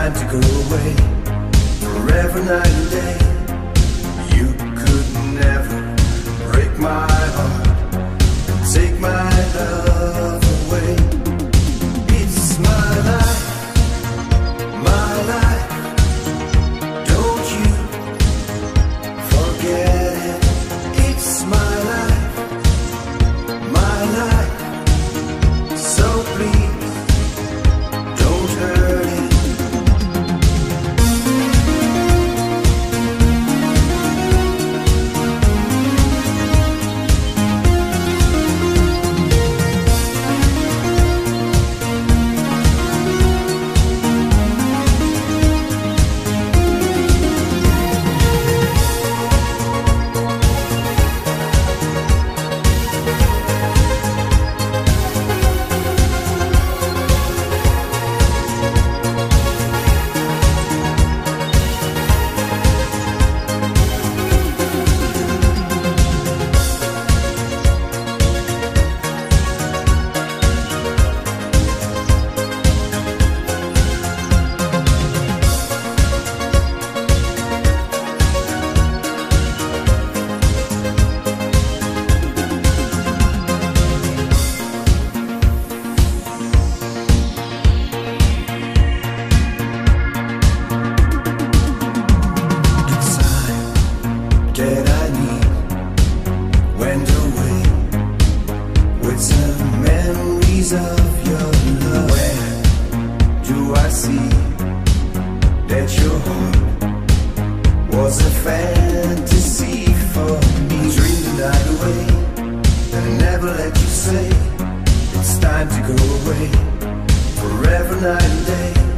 time to go away, forever night and day. You could never break my heart, take my love away. It's my life, my life. Don't you forget it. It's my life, my life. So please, don't hurt it. That I need went away with some memories of your love. Where do I see that your heart was a fantasy for me? Dream the night away and never let you say it's time to go away, forever night and day.